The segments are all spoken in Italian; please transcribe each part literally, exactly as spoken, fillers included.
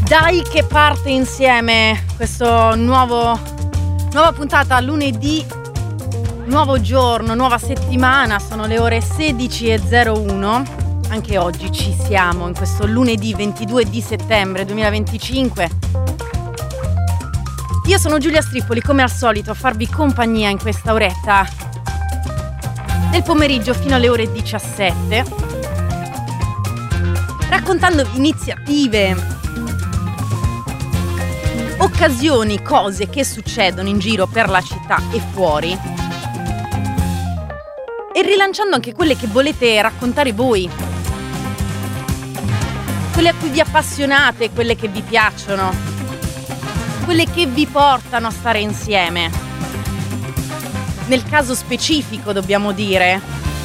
Dai che parte insieme questo nuovo nuova puntata lunedì, nuovo giorno, nuova settimana, sono le ore sedici e zero uno. Anche oggi ci siamo in questo lunedì ventidue di settembre duemilaventicinque. Io sono Giulia Strippoli, come al solito a farvi compagnia in questa oretta del pomeriggio fino alle ore diciassette, raccontando iniziative, occasioni, cose che succedono in giro per la città e fuori, e rilanciando anche quelle che volete raccontare voi, quelle a cui vi appassionate, quelle che vi piacciono, quelle che vi portano a stare insieme. Nel caso specifico dobbiamo dire,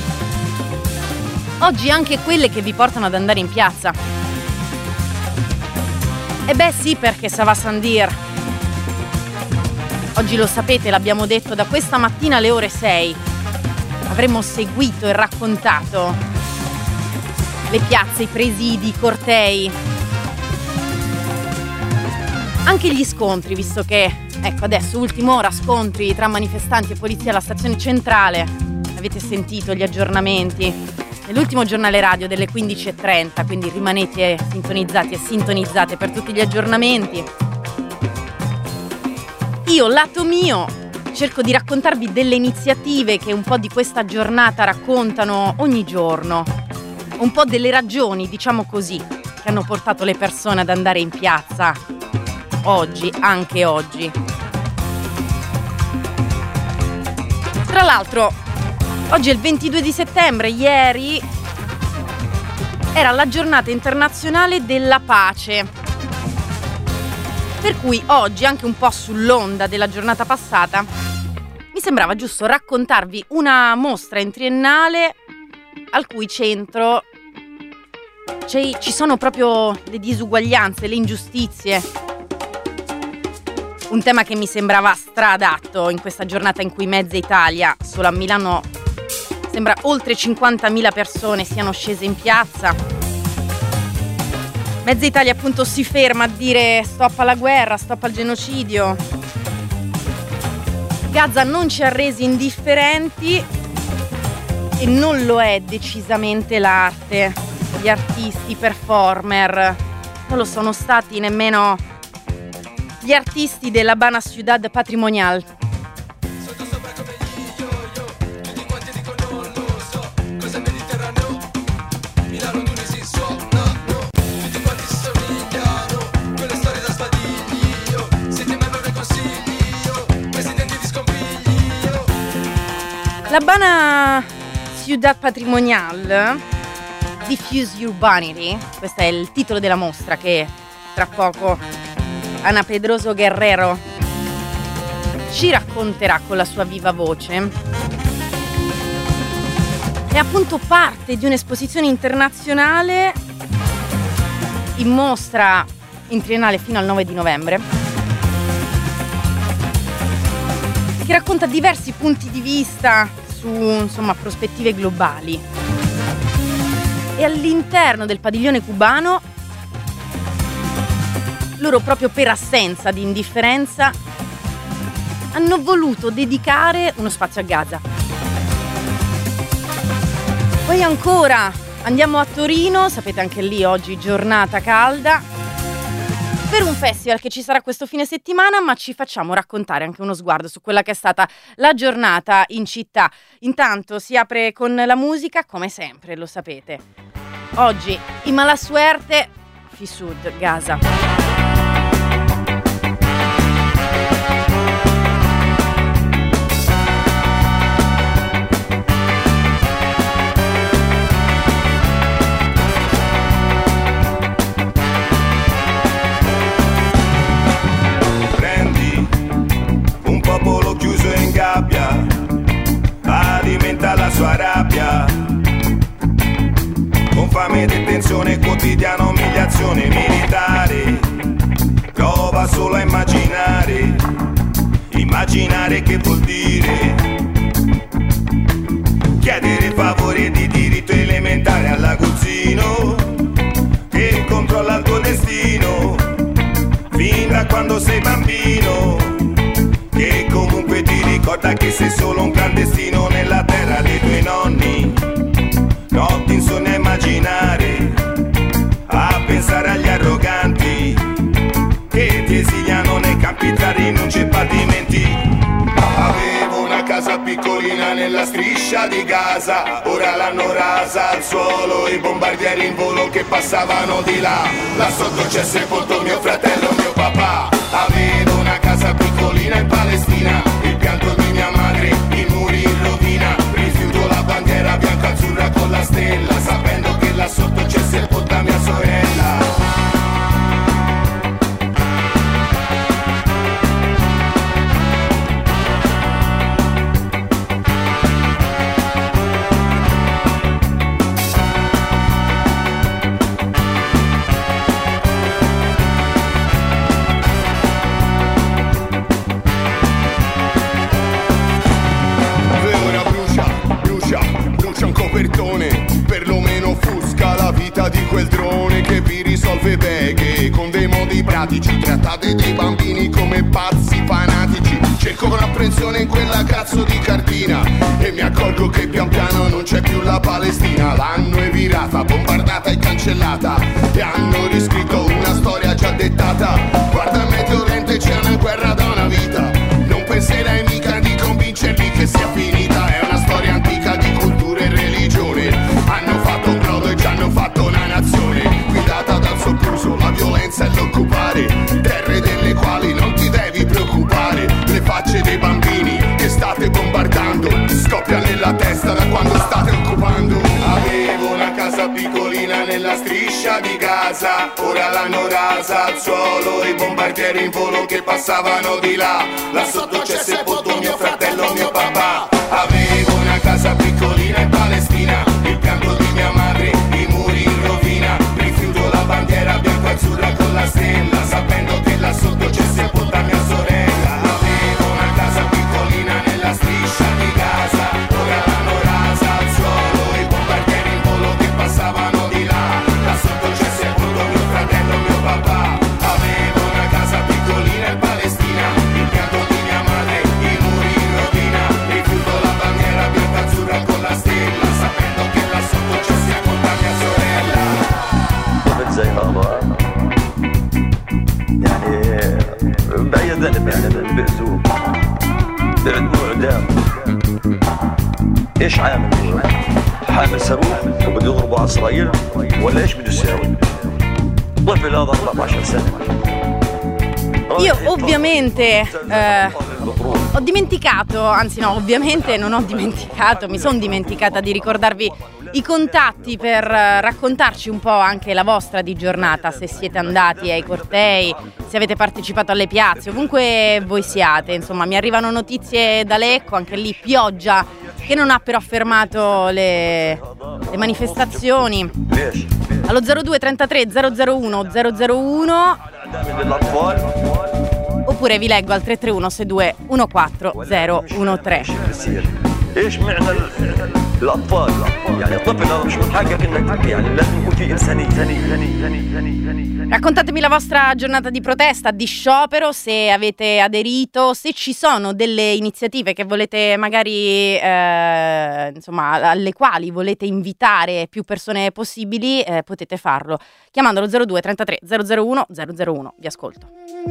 oggi anche quelle che vi portano ad andare in piazza. E beh sì, perché ça va sans dire. Oggi lo sapete, l'abbiamo detto da questa mattina alle ore sei. Avremo seguito e raccontato le piazze, i presidi, i cortei. Anche gli scontri, visto che, ecco adesso, ultima ora, scontri tra manifestanti e polizia alla stazione centrale. Avete sentito gli aggiornamenti nell'ultimo giornale radio delle quindici e trenta, quindi rimanete sintonizzati e sintonizzate per tutti gli aggiornamenti. Io, lato mio, cerco di raccontarvi delle iniziative che un po' di questa giornata raccontano ogni giorno, un po' delle ragioni, diciamo così, che hanno portato le persone ad andare in piazza oggi, anche oggi. Tra l'altro, oggi è il ventidue di settembre, ieri era la giornata internazionale della pace, per cui oggi, anche un po' sull'onda della giornata passata, mi sembrava giusto raccontarvi una mostra in triennale al cui centro ci sono proprio le disuguaglianze, le ingiustizie. Un tema che mi sembrava straadatto in questa giornata in cui mezza Italia, solo a Milano, sembra oltre cinquantamila persone siano scese in piazza. Mezza Italia appunto si ferma a dire stop alla guerra, stop al genocidio. Gaza non ci ha resi indifferenti e non lo è decisamente l'arte. Gli artisti, i performer, non lo sono stati nemmeno gli artisti della Habana Ciudad Patrimonial. La Habana Ciudad Patrimonial Diffuse Urbanity, questo è il titolo della mostra che tra poco Ana Pedroso Guerrero ci racconterà con la sua viva voce. È appunto parte di un'esposizione internazionale in mostra in triennale fino al nove di novembre, che racconta diversi punti di vista su, insomma, prospettive globali. E all'interno del padiglione cubano, loro, proprio per assenza di indifferenza, hanno voluto dedicare uno spazio a Gaza. Poi ancora andiamo a Torino, sapete anche lì oggi giornata calda, per un festival che ci sarà questo fine settimana, ma ci facciamo raccontare anche uno sguardo su quella che è stata la giornata in città. Intanto si apre con la musica, come sempre, lo sapete. Oggi i Mala Suerte, Fisud, Gaza. Alimenta la sua rabbia con fame, detenzione quotidiana, umiliazione militare. Prova solo a immaginare, immaginare che vuol dire chiedere favori di diritto elementare all'aguzzino che controlla il tuo destino. sei solo un clandestino nella terra dei tuoi nonni. Notti insonni a immaginare, a pensare agli arroganti che ti esiliano nei campi tra rinunce e patimenti. Avevo una casa piccolina nella striscia di Gaza, ora l'hanno rasa al suolo i bombardieri in volo che passavano di là. Là sotto c'è sepolto mio fratello, mio papà. Avevo una casa piccolina in Palestina, il pianto di mia madre, i muri in rovina. Rifiuto la bandiera bianca-azzurra con la stella, sapendo che là sotto c'è sepolta mia sorella. Perlomeno offusca la vita di quel drone che vi risolve beghe con dei modi pratici. Trattate dei bambini come pazzi fanatici. Cerco con apprensione in quella cazzo di cartina e mi accorgo che pian piano non c'è più la Palestina. L'hanno evirata, bombardata e cancellata e hanno riscritto una storia già dettata. Guarda Meteorente, c'è una guerra da una vita. Non penserai mica di convincerli che sia finita. È una storia antica di cultura e religione. Hanno fatto un brodo e ci hanno fatto una nazione guidata dal sopruso, la violenza e l'occupare terre delle quali non ti devi preoccupare. Le facce dei bambini che state bombardando scoppia nella testa da quando state occupando. Avevo una casa piccolina nella striscia di Gaza, ora l'hanno rasa al suolo i bombardieri in volo che passavano di là. Là sotto c'è sepolto mio fratello, mio papà. Avevo una casa piccolina in Palestina, il pianto di mia madre, i muri in rovina. Rifiuto la bandiera bianco-azzurra con la stella, sapendo che là sotto c'è sepolta mia sorella. Avevo una casa piccolina nella striscia di Gaza, ora l'hanno rasa al suolo i bombardieri in volo che passavano di là. Là sotto c'è sepolto mio fratello, mio papà. Avevo una casa piccolina in Palestina, il pianto di mia madre, i muri in rovina. Rifiuto la bandiera bianco-azzurra con la stella, sapendo che là sotto c'è sepolta mia sorella. زي هذا يعني بعيد ذنب يعني بأسوب بعدموع دام. ايش عامل حامل صاروخ وبده يضربوا على اسرائيل ولا ايش بده يساوي؟ طفل هذا أربعة عشر سنة. Io ovviamente eh, ho dimenticato, anzi no, ovviamente non ho dimenticato, mi sono dimenticata di ricordarvi i contatti per raccontarci un po' anche la vostra di giornata, se siete andati ai cortei, se avete partecipato alle piazze, ovunque voi siate. Insomma, mi arrivano notizie da Lecco, anche lì pioggia che non ha però fermato le, le manifestazioni. Allo zero due trentatré zero zero uno zero zero uno oppure vi leggo al tre tre uno sei due uno quattro zero uno tre. ايش معنى الاطفال يعني الطفل هذا مش من حقك انك تحكي يعني لازم يكون في انسانيه ثانيه. Raccontatemi la vostra giornata di protesta, di sciopero, se avete aderito, se ci sono delle iniziative che volete magari eh, insomma alle quali volete invitare più persone possibili, eh, potete farlo chiamando lo zero due trentatré zero zero uno zero zero uno. Vi ascolto.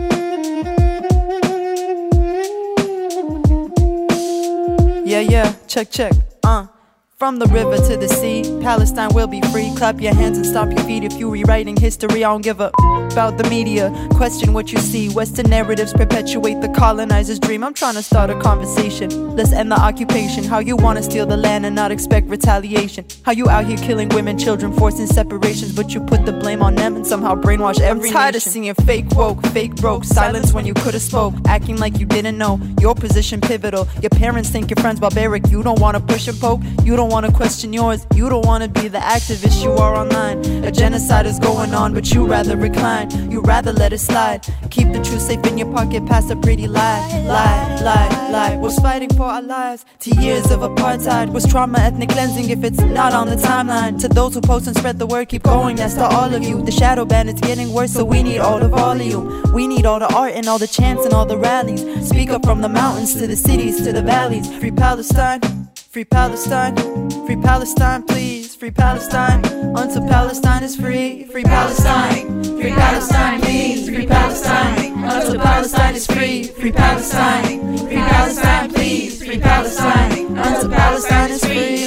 Yeah, yeah, check, check, uh From the river to the sea, Palestine will be free. Clap your hands and stomp your feet if you rewriting history. I don't give a about the media, question what you see. Western narratives perpetuate the colonizer's dream. I'm trying to start a conversation, let's end the occupation. How you wanna steal the land and not expect retaliation. How you out here killing women, children, forcing separations, but you put the blame on them and somehow brainwash every nation. I'm tired of seeing fake woke, fake broke, silence when you could've spoke, acting like you didn't know, your position pivotal. Your parents think your friend's barbaric, you don't wanna push and poke, you don't wanna question yours. You don't wanna be the activist you are online. A genocide is going on, but you rather recline. You rather let it slide. Keep the truth safe in your pocket past a pretty lie. Lie, lie, lie. Was fighting for our lives to years of apartheid. Was trauma ethnic cleansing if it's not on the timeline. To those who post and spread the word, keep going, that's to all of you. The shadow ban is getting worse, so we need all the volume. We need all the art and all the chants and all the rallies. Speak up from the mountains to the cities to the valleys. Free Palestine, free Palestine, free Palestine, please. Free Palestine, until Palestine is free. Free Palestine, free Palestine, please. Free Palestine, until Palestine is free. Free Palestine, free Palestine, please. Free Palestine, until Palestine is free.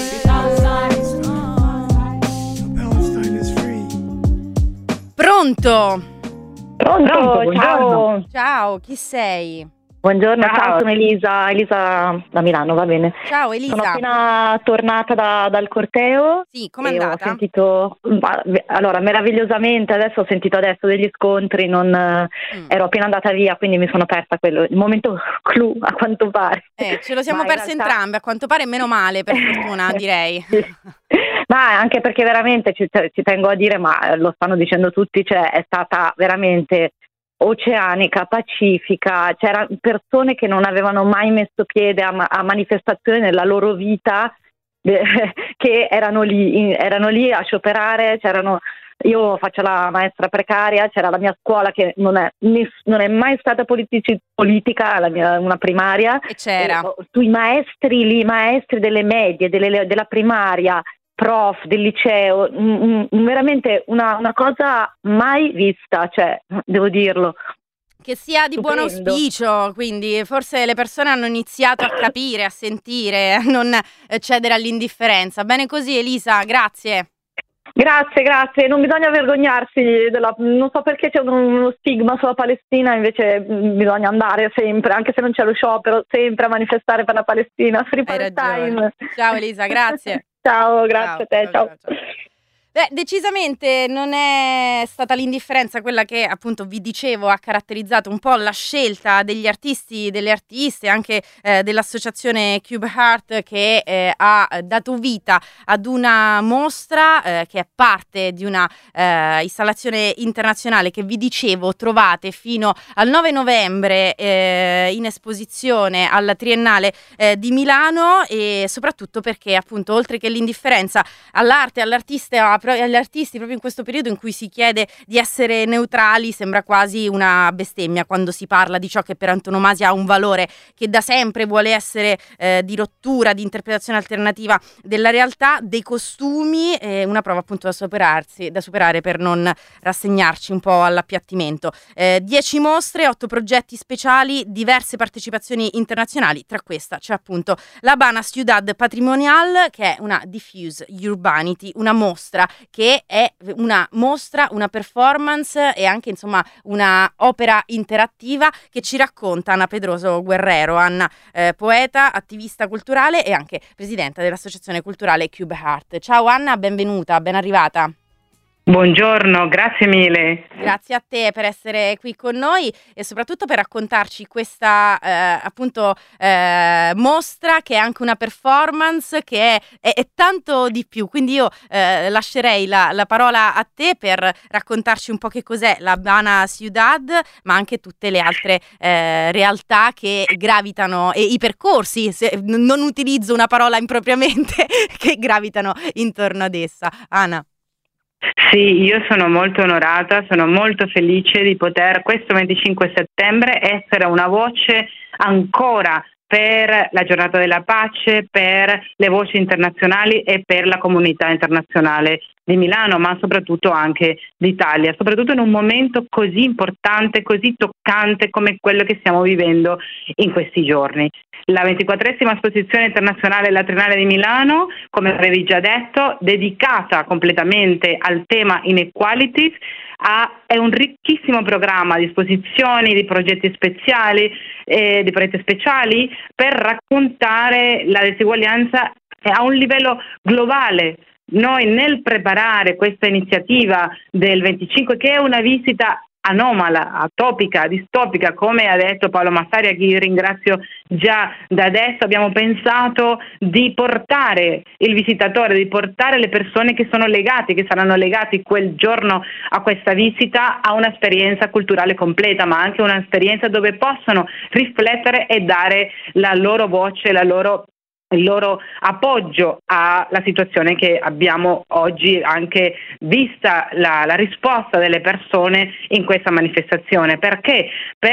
Palestine is free. Pronto? Pronto, Pronto, ciao. Ciao, chi sei? Buongiorno, ciao. Ciao. Sono Elisa, Elisa da Milano, va bene. Ciao Elisa. Sono appena tornata da- dal corteo. Sì, com'è e andata? Ho sentito, ma- allora, meravigliosamente, adesso ho sentito adesso degli scontri, non, Mm. ero appena andata via, quindi mi sono persa quello, il momento clou, a quanto pare. Eh, ce lo siamo Ma in persi realtà- entrambi, a quanto pare meno male, per fortuna, direi. Sì. Ma anche perché veramente ci, ci tengo a dire, ma lo stanno dicendo tutti, cioè è stata veramente oceanica, pacifica, c'erano persone che non avevano mai messo piede a, ma- a manifestazioni nella loro vita, eh, che erano lì, in- erano lì a scioperare, c'erano. Io faccio la maestra precaria, c'era la mia scuola che non è, ness- non è mai stata politici- politica, la mia, una primaria. E c'era. E, oh, tu, i maestri lì, i maestri delle medie, delle- della primaria, prof del liceo, mm, mm, veramente una, una cosa mai vista, cioè, devo dirlo. Che sia di buon Stupendo. auspicio, quindi forse le persone hanno iniziato a capire, a sentire, a non eh, cedere all'indifferenza. Bene così Elisa, grazie. Grazie, grazie. Non bisogna vergognarsi, della, non so perché c'è uno, uno stigma sulla Palestina, invece mm, bisogna andare sempre, anche se non c'è lo sciopero, sempre a manifestare per la Palestina. Free Hai Palestine. ragione. Ciao Elisa, grazie. Ciao, grazie a te, ciao. Beh, decisamente non è stata l'indifferenza quella che appunto vi dicevo ha caratterizzato un po' la scelta degli artisti, delle artiste, anche eh, dell'associazione Cube Heart che eh, ha dato vita ad una mostra eh, che è parte di una eh, installazione internazionale che vi dicevo trovate fino al nove novembre eh, in esposizione alla Triennale eh, di Milano, e soprattutto perché appunto oltre che l'indifferenza all'arte, all'artista, agli artisti proprio in questo periodo in cui si chiede di essere neutrali, sembra quasi una bestemmia quando si parla di ciò che per antonomasia ha un valore, che da sempre vuole essere eh, di rottura, di interpretazione alternativa della realtà, dei costumi, eh, una prova appunto da superarsi, da superare per non rassegnarci un po' all'appiattimento. Eh, dieci mostre, otto progetti speciali, diverse partecipazioni internazionali, tra questa c'è appunto la Habana Ciudad Patrimonial, che è una Diffuse Urbanity, una mostra che è una mostra, una performance e anche insomma una opera interattiva che ci racconta Anna Pedroso Guerrero. Anna, eh, poeta, attivista culturale e anche presidente dell'associazione culturale Cube Heart. Ciao Anna, benvenuta, ben arrivata. Buongiorno, grazie mille. Grazie a te per essere qui con noi e soprattutto per raccontarci questa eh, appunto eh, mostra che è anche una performance che è, è, è tanto di più, quindi io eh, lascerei la, la parola a te per raccontarci un po' che cos'è la Habana Ciudad, ma anche tutte le altre eh, realtà che gravitano e i percorsi, se non utilizzo una parola impropriamente, che gravitano intorno ad essa. Anna. Sì, io sono molto onorata, sono molto felice di poter questo venticinque settembre essere una voce ancora per la giornata della pace, per le voci internazionali e per la comunità internazionale di Milano, ma soprattutto anche d'Italia, soprattutto in un momento così importante, così toccante come quello che stiamo vivendo in questi giorni. La ventiquattresima esposizione internazionale La Triennale di Milano, come avevi già detto, dedicata completamente al tema inequalities, ha, è un ricchissimo programma di esposizioni, di progetti speciali, eh, di progetti speciali per raccontare la diseguaglianza a un livello globale. Noi nel preparare questa iniziativa del venticinque, che è una visita anomala, atopica, distopica, come ha detto Paolo Massari, a chi ringrazio già da adesso. Abbiamo pensato di portare il visitatore, di portare le persone che sono legate, che saranno legati quel giorno a questa visita, a un'esperienza culturale completa, ma anche un'esperienza dove possono riflettere e dare la loro voce, la loro il loro appoggio alla situazione che abbiamo oggi, anche vista la, la risposta delle persone in questa manifestazione. Perché?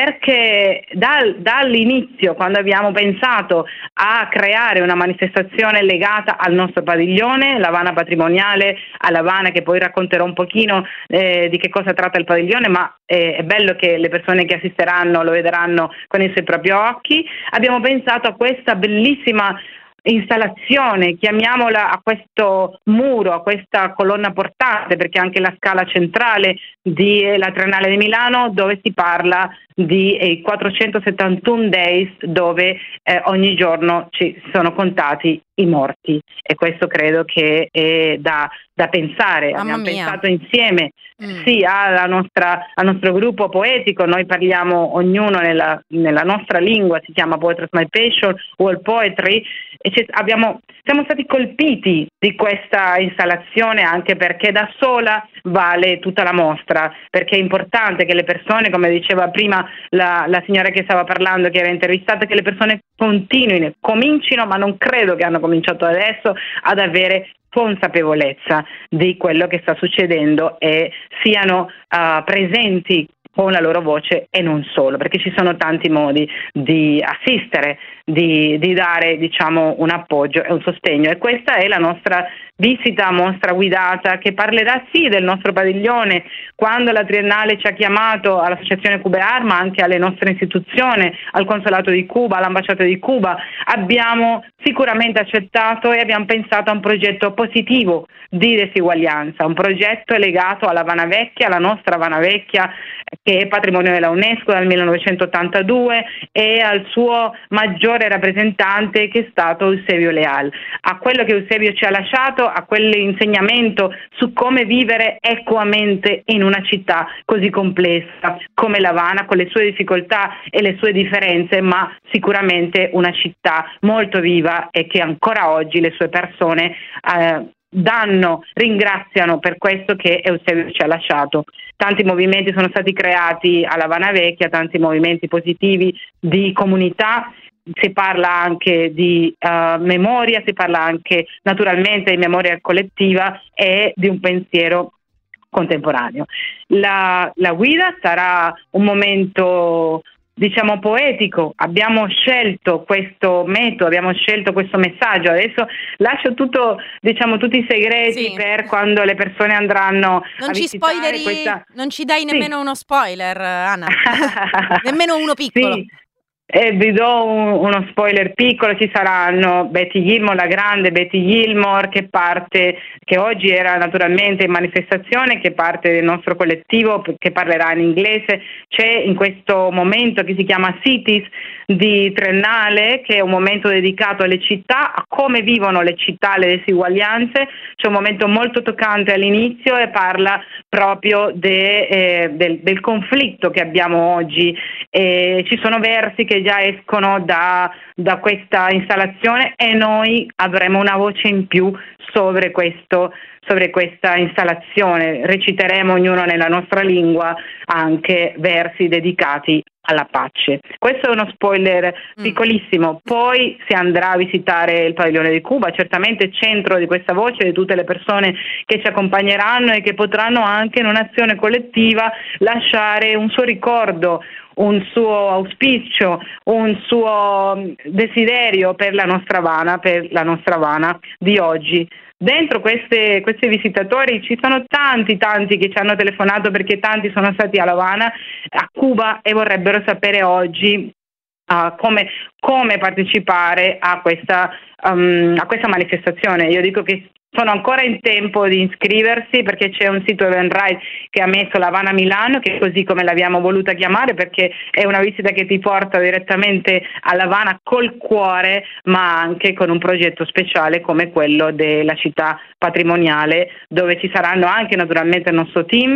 Perché dal, dall'inizio, quando abbiamo pensato a creare una manifestazione legata al nostro padiglione, l'Havana patrimoniale, all'Havana, che poi racconterò un pochino eh, di che cosa tratta il padiglione, ma eh, è bello che le persone che assisteranno lo vedranno con i suoi propri occhi, abbiamo pensato a questa bellissima installazione, chiamiamola, a questo muro, a questa colonna portante, perché anche la scala centrale della Triennale di Milano, dove si parla di eh, quattrocentosettantuno days, dove eh, ogni giorno ci sono contati i morti, e questo credo che è da, da pensare. Mamma Abbiamo mia. pensato insieme Mm. sì alla nostra, al nostro gruppo poetico, noi parliamo ognuno nella, nella nostra lingua, si chiama Poetry is My Passion, World Poetry, e ci, abbiamo, siamo stati colpiti di questa installazione, anche perché da sola vale tutta la mostra, perché è importante che le persone, come diceva prima la, la signora che stava parlando, che era intervistata, che le persone continuino, comincino, ma non credo che hanno cominciato adesso, ad avere consapevolezza di quello che sta succedendo e siano uh, presenti con la loro voce, e non solo, perché ci sono tanti modi di assistere, di, di dare, diciamo, un appoggio e un sostegno, e questa è la nostra visita mostra guidata, che parlerà sì del nostro padiglione. Quando la Triennale ci ha chiamato, all'Associazione Cuba e Art, ma anche alle nostre istituzioni, al Consolato di Cuba, all'Ambasciata di Cuba, abbiamo sicuramente accettato e abbiamo pensato a un progetto positivo di diseguaglianza, un progetto legato alla Havana Vecchia, alla nostra Havana Vecchia, che è patrimonio della UNESCO dal millenovecentottantadue, e al suo maggiore rappresentante, che è stato Eusebio Leal, a quello che Eusebio ci ha lasciato, a quell'insegnamento su come vivere equamente in una città così complessa come l'Havana, con le sue difficoltà e le sue differenze, ma sicuramente una città molto viva, e che ancora oggi le sue persone eh, danno, ringraziano per questo che Eusebio ci ha lasciato. Tanti movimenti sono stati creati alla Havana Vecchia, tanti movimenti positivi di comunità. Si parla anche di uh, memoria, si parla anche naturalmente di memoria collettiva e di un pensiero contemporaneo. La, la guida sarà un momento, diciamo, poetico. Abbiamo scelto questo metodo, abbiamo scelto questo messaggio. Adesso lascio tutto, diciamo, tutti i segreti Sì. per quando le persone andranno Non a ci visitare spoileri, questa... non ci dai Sì. nemmeno uno spoiler, Anna. Nemmeno uno piccolo. Sì. E vi do un, uno spoiler piccolo: ci saranno Betty Gilmore, la grande Betty Gilmore, che parte, che oggi era naturalmente in manifestazione, che parte del nostro collettivo, che parlerà in inglese. C'è in questo momento, che si chiama Cities, di Triennale, che è un momento dedicato alle città, a come vivono le città, le diseguaglianze. C'è un momento molto toccante all'inizio, e parla proprio de, eh, del, del conflitto che abbiamo oggi. E ci sono versi che già escono da, da questa installazione, e noi avremo una voce in più sobre questo, sobre questa installazione. Reciteremo ognuno nella nostra lingua anche versi dedicati alla pace. Questo è uno spoiler piccolissimo. Poi si andrà a visitare il padiglione di Cuba, certamente centro di questa voce, di tutte le persone che ci accompagneranno e che potranno anche in un'azione collettiva lasciare un suo ricordo, un suo auspicio, un suo desiderio per la nostra Havana, per la nostra Havana di oggi. Dentro queste, questi visitatori ci sono tanti, tanti che ci hanno telefonato, perché tanti sono stati a Havana, a Cuba, e vorrebbero sapere oggi uh, come, come partecipare a questa, um, a questa manifestazione. Io dico che sono ancora in tempo di iscriversi, perché c'è un sito Eventbrite che ha messo l'Havana Milano, che è così come l'abbiamo voluta chiamare, perché è una visita che ti porta direttamente all'Havana col cuore, ma anche con un progetto speciale come quello della città patrimoniale, dove ci saranno anche naturalmente il nostro team,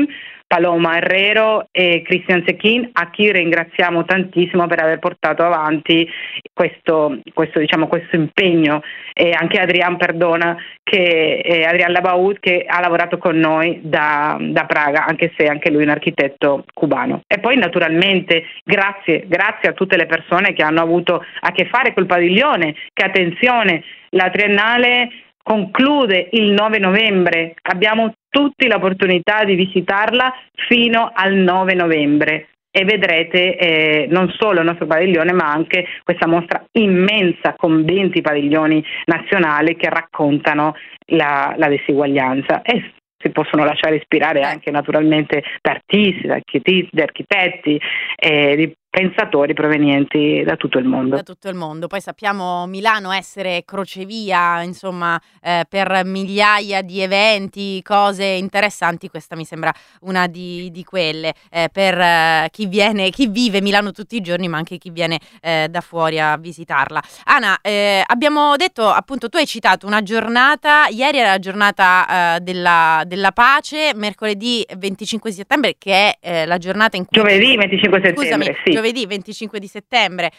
Paloma Herrero e Christian Sechin, a chi ringraziamo tantissimo per aver portato avanti questo, questo, diciamo, questo impegno, e anche Adrian Perdona, che eh, Adrian Labaud, che ha lavorato con noi da, da Praga, anche se anche lui è un architetto cubano. E poi naturalmente grazie, grazie a tutte le persone che hanno avuto a che fare col padiglione, che attenzione, la Triennale conclude il nove novembre, abbiamo tutti l'opportunità di visitarla fino al nove novembre e vedrete eh, non solo il nostro padiglione ma anche questa mostra immensa con venti padiglioni nazionali che raccontano la, la diseguaglianza e si possono lasciare ispirare anche naturalmente da artisti, da architetti, da architetti eh, di pensatori provenienti da tutto il mondo. Da tutto il mondo. Poi sappiamo Milano essere crocevia, insomma, eh, per migliaia di eventi, cose interessanti. Questa mi sembra una di, di quelle eh, per eh, chi viene, chi vive Milano tutti i giorni, ma anche chi viene eh, da fuori a visitarla. Anna, eh, abbiamo detto, appunto, tu hai citato una giornata, ieri era la giornata eh, della, della pace, mercoledì venticinque settembre, che è eh, la giornata in cui... Giovedì venticinque settembre, Scusami, sì. Giovedì venticinque di settembre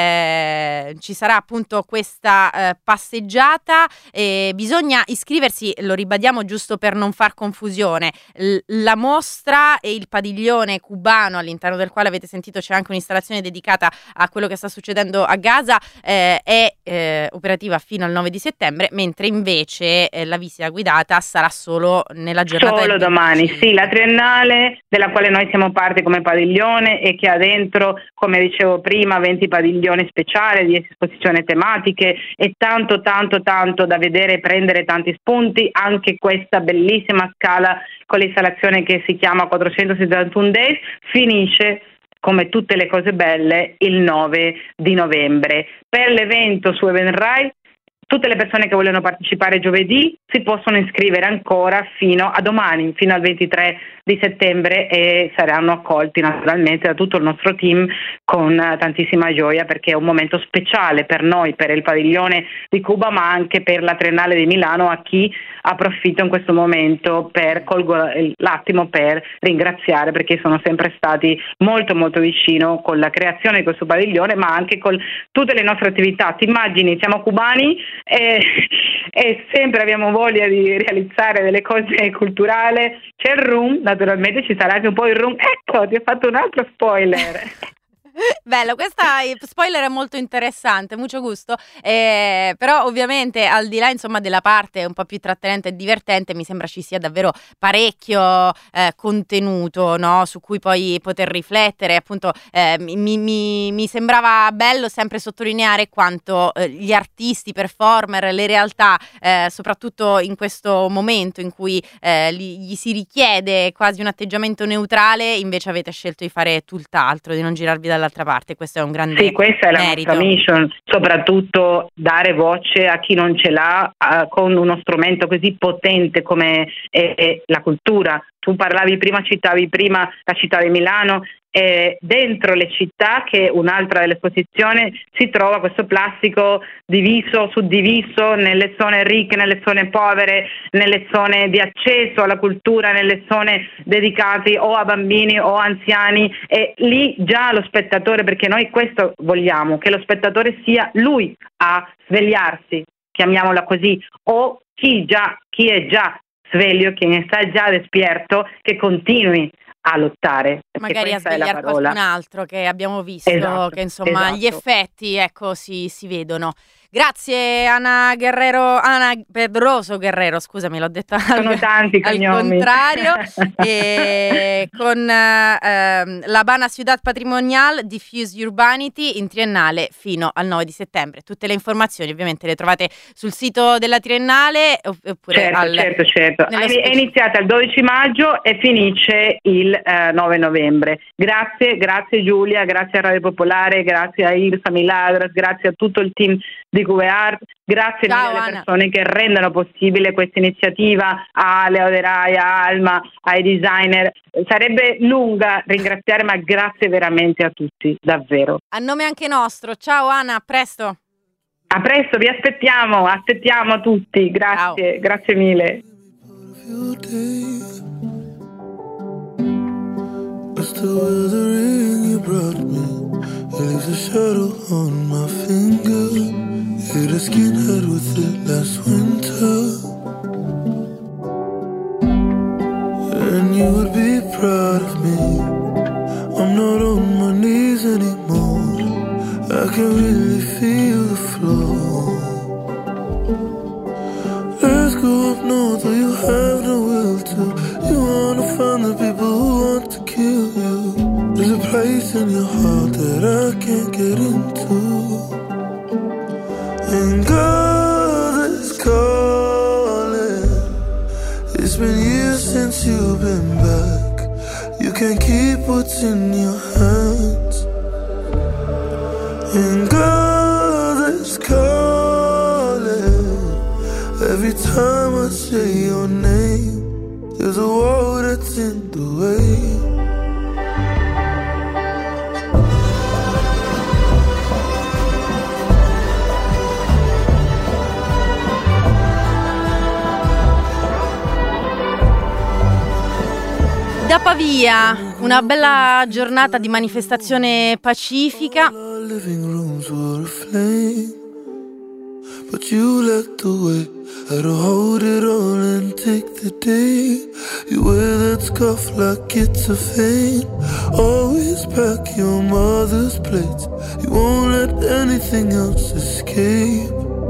eh, ci sarà appunto questa eh, passeggiata e bisogna iscriversi, lo ribadiamo giusto per non far confusione, L- la mostra e il padiglione cubano all'interno del quale avete sentito c'è anche un'installazione dedicata a quello che sta succedendo a Gaza eh, è eh, operativa fino al nove di settembre, mentre invece eh, la visita guidata sarà solo nella giornata solo del domani, sì, la Triennale della quale noi siamo parte come padiglione e che ha dentro, come dicevo prima, venti padiglioni speciali di esposizione tematiche e tanto tanto tanto da vedere e prendere tanti spunti, anche questa bellissima scala con l'installazione che si chiama quattrocentosettantuno Days finisce come tutte le cose belle il nove di novembre. Per l'evento su Eventbrite tutte le persone che vogliono partecipare giovedì si possono iscrivere ancora fino a domani, fino al ventitré di settembre e saranno accolti naturalmente da tutto il nostro team con tantissima gioia perché è un momento speciale per noi, per il padiglione di Cuba ma anche per la Triennale di Milano, a chi approfitto in questo momento per colgo l'attimo per ringraziare perché sono sempre stati molto molto vicino con la creazione di questo padiglione ma anche con tutte le nostre attività. Ti immagini, siamo cubani e, e sempre abbiamo voglia di realizzare delle cose culturali, c'è il room, naturalmente ci sarà anche un po' il room, ecco ti ho fatto un altro spoiler. Bello, questa spoiler è molto interessante, mucho gusto, eh, però ovviamente al di là insomma della parte un po' più trattenente e divertente mi sembra ci sia davvero parecchio eh, contenuto, no? Su cui poi poter riflettere, appunto eh, mi, mi, mi sembrava bello sempre sottolineare quanto eh, gli artisti, performer, le realtà, eh, soprattutto in questo momento in cui eh, gli, gli si richiede quasi un atteggiamento neutrale, invece avete scelto di fare tutt'altro, di non girarvi dall'altra parte. Questo è un grande sì, questa è la merito. nostra mission, soprattutto dare voce a chi non ce l'ha uh, con uno strumento così potente come è, è la cultura. Tu parlavi prima, citavi prima la città di Milano, e dentro le città, che è un'altra dell'esposizione, si trova questo plastico diviso, suddiviso nelle zone ricche, nelle zone povere, nelle zone di accesso alla cultura, nelle zone dedicate o a bambini o anziani, e lì già lo spettatore, perché noi questo vogliamo, che lo spettatore sia lui a svegliarsi, chiamiamola così, o chi già chi è già sveglio, chi sta già despierto, che continui a lottare. Magari a svegliare qualcun altro, che abbiamo visto, esatto, che insomma esatto. gli effetti ecco si, si vedono. Grazie Anna Guerrero, Anna Pedroso Guerrero, scusami, l'ho detta Sono al, tanti al contrario. E con uh, La Habana Ciudad Patrimonial Diffuse Urbanity in Triennale fino al nove di settembre. Tutte le informazioni ovviamente le trovate sul sito della Triennale oppure certo, al, certo, certo. È iniziata il dodici maggio e finisce il uh, nove novembre. Grazie, grazie Giulia, grazie a Radio Popolare, grazie a Ilsa Milagros, grazie a tutto il team di Cubeart, grazie Ciao, mille alle Anna. persone che rendono possibile questa iniziativa, a Leo De Rai, a Alma, ai designer. Sarebbe lunga ringraziare, ma grazie veramente a tutti, davvero. A nome anche nostro. Ciao Anna, a presto. A presto, vi aspettiamo, aspettiamo tutti, grazie, Ciao. grazie mille. still wear the ring you brought me. It leaves a shadow on my finger. Hit a skinhead with it last winter. And you would be proud of me. I'm not on my knees anymore. I can really feel the floor. Let's go up north where you have no will to. You wanna find the people who want to kill you. There's a place in your heart that I can't get into. And God is calling. It's been years since you've been back. You can't keep what's in your hands. And God is calling. Every time I say your name, there's a wall that's in the way. Da Pavia, una bella giornata di manifestazione pacifica. But you led the way, had to hold it all and take the day. You wear that scarf like it's a fame. Always pack your mother's plates. You won't let anything else escape.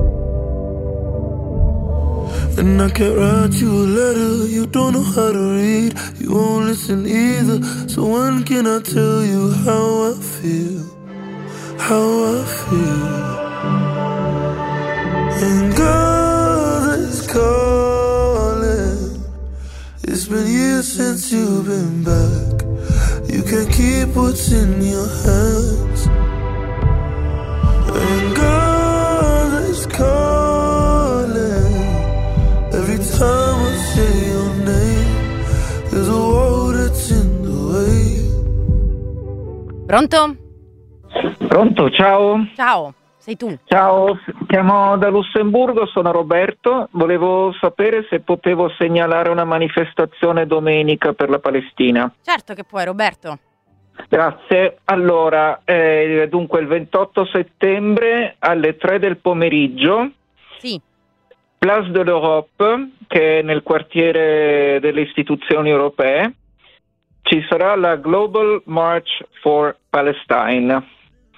And I can't write you a letter, you don't know how to read. You won't listen either, so when can I tell you how I feel? How I feel. And God is calling. It's been years since you've been back. You can't keep what's in your hands. And God is calling. Every time I say your name, there's a wall that's in the way. Pronto? Pronto, ciao. Ciao. Sei tu? Ciao, chiamo da Lussemburgo, sono Roberto. Volevo sapere se potevo segnalare una manifestazione domenica per la Palestina. Certo che puoi, Roberto. Grazie. Allora, eh, dunque il ventotto settembre alle tre del pomeriggio. Sì. Place de l'Europe, che è nel quartiere delle istituzioni europee, ci sarà la Global March for Palestine.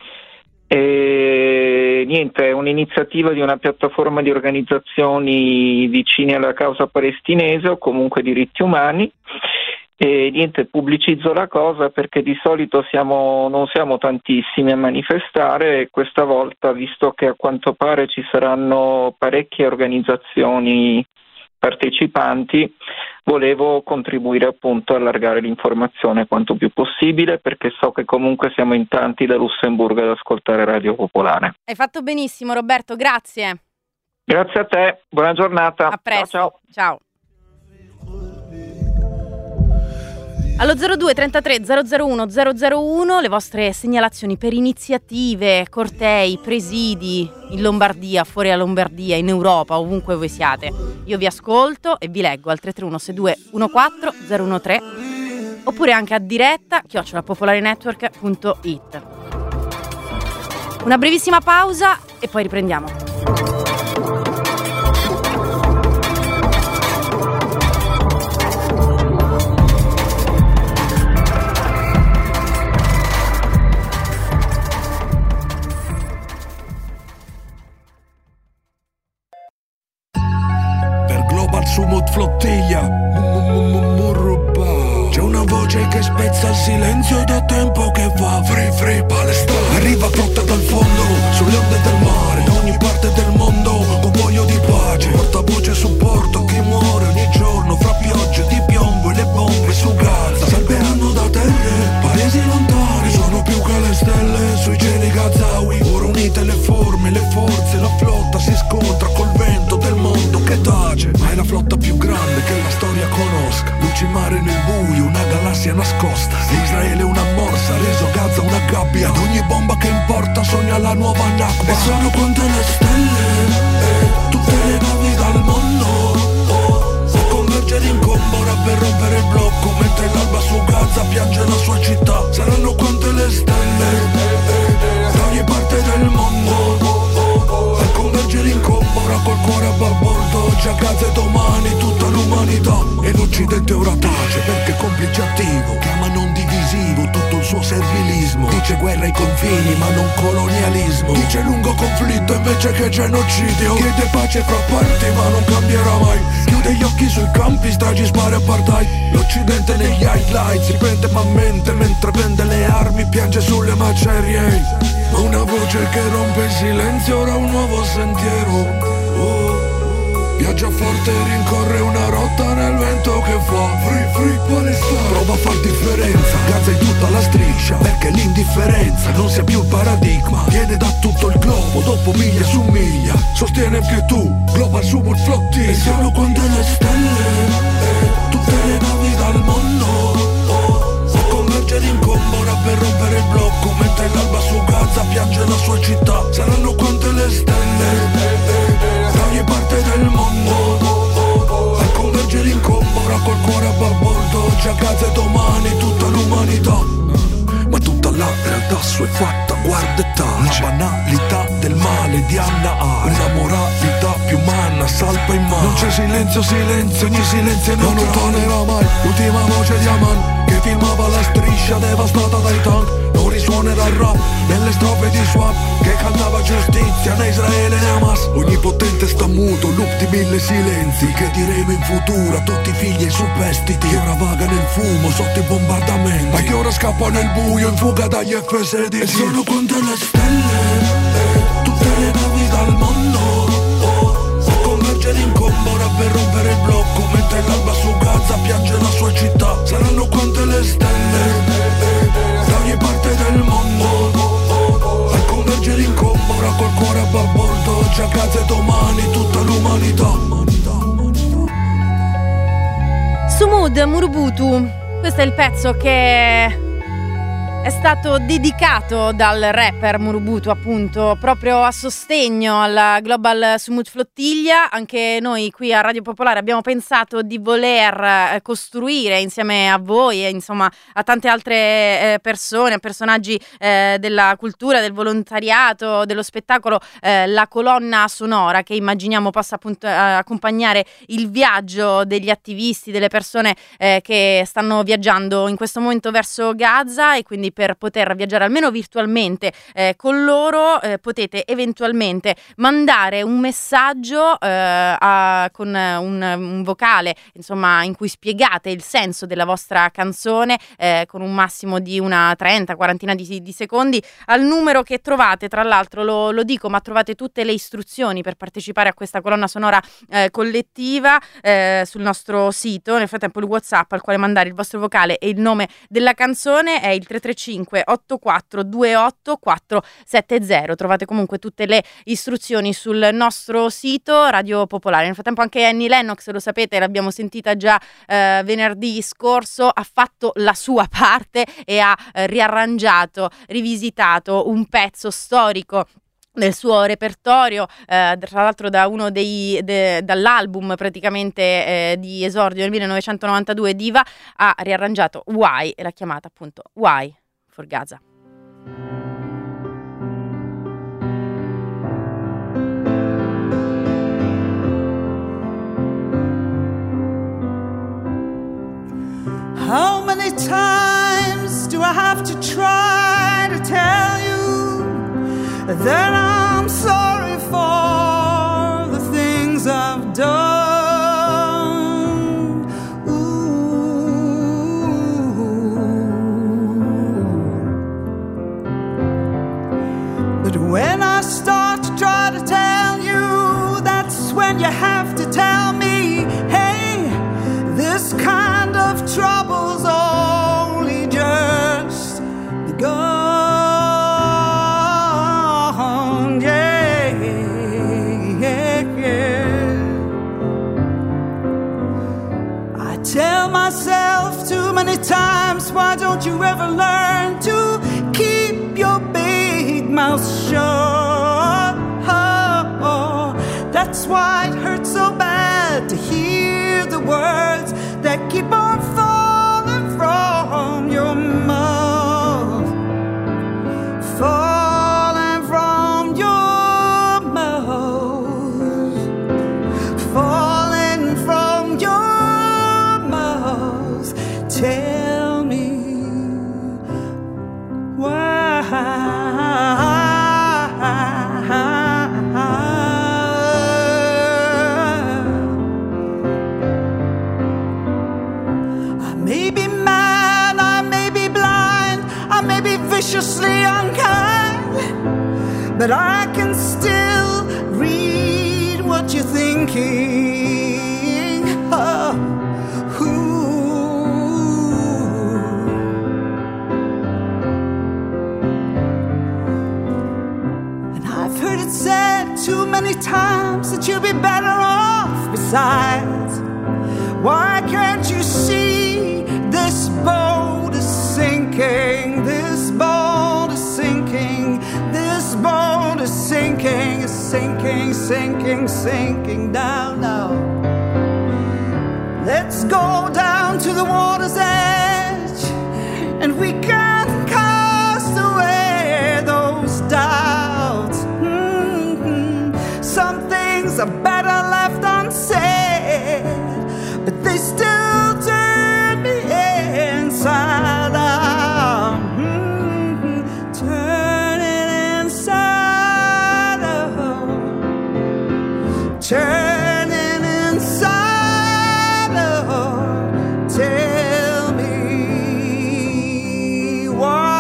E niente, è un'iniziativa di una piattaforma di organizzazioni vicine alla causa palestinese o comunque diritti umani. E niente, pubblicizzo la cosa perché di solito siamo, non siamo tantissimi a manifestare e questa volta, visto che a quanto pare ci saranno parecchie organizzazioni partecipanti, volevo contribuire appunto a allargare l'informazione quanto più possibile, perché so che comunque siamo in tanti da Lussemburgo ad ascoltare Radio Popolare. Hai fatto benissimo, Roberto, grazie. Grazie a te, buona giornata. A presto. Ciao, ciao. Ciao. Allo zero due trentatré zero zero uno zero zero uno le vostre segnalazioni per iniziative, cortei, presidi in Lombardia, fuori la Lombardia, in Europa, ovunque voi siate. Io vi ascolto e vi leggo al tre tre uno sei due uno quattro zero uno tre oppure anche a diretta chiocciola popolarenetwork punto it. Una brevissima pausa e poi riprendiamo. Sumut flottiglia, c'è una voce che spezza il silenzio ed è tempo che va. Free, free, Palestina. Arriva flotta dal fondo, sulle onde del mare, da ogni parte del mondo, con voglia di pace. Portavoce e supporto a chi muore ogni giorno, fra piogge di piombo e le bombe su Gaza. Salveranno da terre, paesi lontani, sono più che le stelle sui cieli gazawi. Ora unite le forme, le forze, la flotta si scontra col vento del mondo che tace. Ma è la flotta più grande che la storia conosca. Luci mare nel buio, una galassia nascosta. Israele una morsa, reso Gaza una gabbia. Ad ogni bomba che importa sogna la nuova Nakba. E sono quante le stelle, e tutte le navi dal mondo, oh, se converge convergere in combora per rompere il blocco, mentre l'alba su Gaza piange la sua città. Saranno quante le stelle da ogni parte del mondo a convergere in combora col cuore a babordo. Oggi a Gaza e domani tutta l'umanità. E l'Occidente ora tace perché complice attivo, chiama non divisivo tutto il suo servilismo. Dice guerra ai confini ma non colonialismo. Dice lungo conflitto invece che genocidio. Chiede pace fra parti ma non cambierà mai. Chiude gli occhi sui campi, stragi, spari apartheid. L'Occidente negli highlights si prende ma mente, mentre prende le armi piange sulle macerie. Ma una voce che rompe il silenzio, ora un nuovo sentiero. Oh. Viaggia forte e rincorre una rotta nel vento che fa Free, free Palestina. Prova a far differenza, Gaza in tutta la striscia, perché l'indifferenza non sia più il paradigma. Viene da tutto il globo, dopo miglia su miglia. Sostiene che tu, Global Summit Flottiglia. E siamo quante le stelle, tutte le navi dal mondo a convergere in combora per rompere il blocco, mentre l'alba su Gaza piange la sua città. Saranno quante le stelle da ogni parte del mondo a convergere in combora col cuore a babordo. Oggi a Gaza e domani tutta l'umanità. Ma tutta la realtà suefatta, guarda e tace. La banalità del male di Anna Are, una moralità più umana salpa in mano. Non c'è silenzio, silenzio, ogni silenzio non non tornerà mai. L'ultima voce di Aman che filmava la striscia devastata dai tank. Non risuonerà il rap nelle strofe di Swap che cantava giustizia né Israele né Hamas. Ogni potente sta muto, loop di mille silenzi. Che diremo in futuro a tutti i figli e i superstiti. Che ora vaga nel fumo sotto i bombardamenti, ma che ora scappa nel buio in fuga dagli F sedici. E sono quante le stelle, tutte le navi dal mondo a convergere in combora per rompere il blocco, mentre l'alba su Gaza piange la sua città. Saranno quante le stelle da ogni parte del mondo a convergere in combora col cuore a babordo. Oggi a Gaza e domani tutta l'umanità. Sumud Murubutu, questo è il pezzo che è stato dedicato dal rapper Murubutu, appunto, proprio a sostegno alla Global Summit Flottiglia. Anche noi qui a Radio Popolare abbiamo pensato di voler costruire insieme a voi e insomma a tante altre eh, persone, personaggi eh, della cultura, del volontariato, dello spettacolo, eh, la colonna sonora che immaginiamo possa appunto eh, accompagnare il viaggio degli attivisti, delle persone eh, che stanno viaggiando in questo momento verso Gaza. E quindi per poter viaggiare almeno virtualmente eh, con loro eh, potete eventualmente mandare un messaggio eh, a, con un, un vocale insomma in cui spiegate il senso della vostra canzone eh, con un massimo di una trenta quarantina di, di secondi al numero che trovate, tra l'altro lo, lo dico, ma trovate tutte le istruzioni per partecipare a questa colonna sonora eh, collettiva eh, sul nostro sito. Nel frattempo il WhatsApp al quale mandare il vostro vocale e il nome della canzone è il tre tre cinque otto quattro due otto quattro sette zero. Trovate comunque tutte le istruzioni sul nostro sito Radio Popolare. Nel frattempo anche Annie Lennox, lo sapete, l'abbiamo sentita già eh, venerdì scorso, ha fatto la sua parte e ha eh, riarrangiato, rivisitato un pezzo storico del suo repertorio, eh, tra l'altro da uno dei de, dall'album praticamente eh, di esordio del millenovecentonovantadue, Diva, ha riarrangiato Why e l'ha chiamata appunto Why for Gaza. How many times do I have to try to tell you that I'm sorry for the things I've done? Ooh. But when I start to try to tell you, that's when you have to tell me, hey, this kind of trouble's only just begun. Tell myself too many times, why don't you ever learn to keep your big mouth shut? Oh, that's why it hurts so bad to hear the words keep on falling from your mouth, falling from your mouth, falling from your mouth. Tell me why. Viciously unkind, but I can still read what you're thinking. Oh, and I've heard it said too many times that you'll be better off besides. Why can't you see this boat is sinking? This boat is sinking. This boat is sinking, is sinking, sinking, sinking down now. Let's go down to the water's edge, and we can cast away those doubts. Mm-hmm. Some things are better left unsaid, but they still turn me inside out. Mm-hmm. Turn it inside out. Turn it inside out. Tell me why.